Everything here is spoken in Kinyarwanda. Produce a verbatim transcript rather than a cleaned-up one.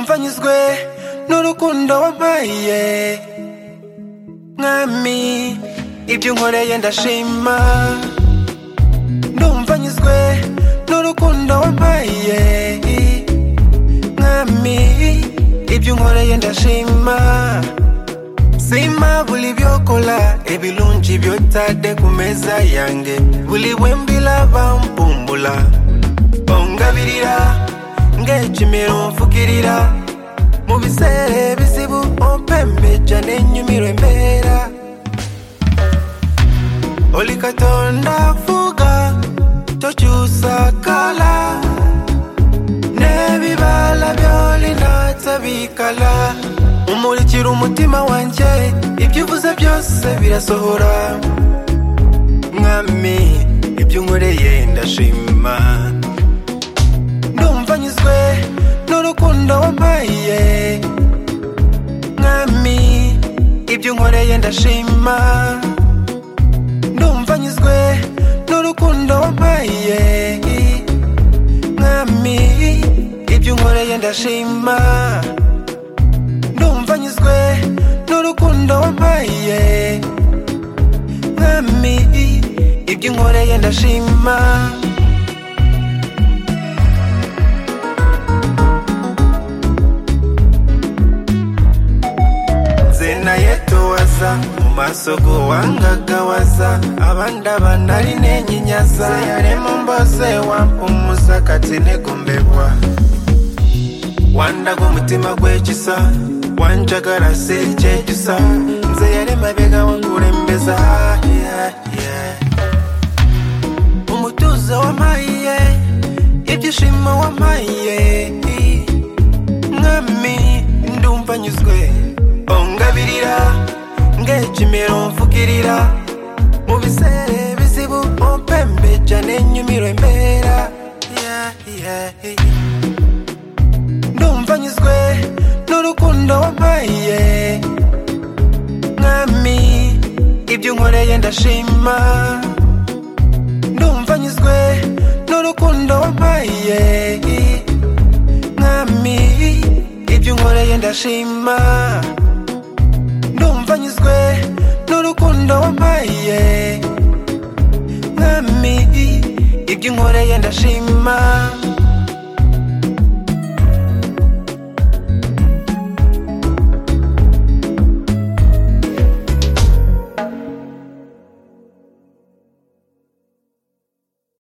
Ndumva nyuzwe n'urukundo wampaye mwami, ibyo unkoreye ndashima. Ndumva nyuzwe n'urukundo wampaye mwami, ibyo unkoreye ndashima. Sima buli byokola ebirungi byotadde ku meza yange, buli bwe mbilaba mpumbula ongabirira ng'ekimero nfukirira. Mu biseera ebizibu ompembeja n'ennyumirwa embeera. Oli Katonda afuga tokyusa kala, n'ebibala by'olina tabikala. Umurikira umutima wanje, ibyo uvuze byose birasohora. Mwami, ibyo unkoreye ndashima. Ndumva nyuzwe n'urukundo wampaye mwami, ibyo unkoreye ndashima. Ndumva nyuzwe n'urukundo wampaye mwami, ibyo unkoreye ndashima. Ndumva nyuzwe n'urukundo wampaye mwami, ibyo unkoreye ndashima. Zena yetu waza mumaso go wangagawaza, abandi abana ari nenyenyaza. Yarema mboze wampumuza kati negombebwa, wanda gumutima gwekisa wanjagala sekyejusa. Nze yarema bega wankulembeza, yeah, yeah. Umutuzo wampaye, ibyishimo wampaye mwami, ndumva nyuzwe ongabirira ng'ekimero nfukirira. Mu biseera ebizibu ompembeja n'ennyumirwa embeera, yeah, yeah. Ndumva nyuzwe n'urukundo wampaye mwami, ibyo unkoreye ndashima. Ndumva nyuzwe n'urukundo wampaye mwami, ibyo unkoreye ndashima. Ndumva nyuzwe n'urukundo wampaye mwami, ibyo unkoreye ndashima.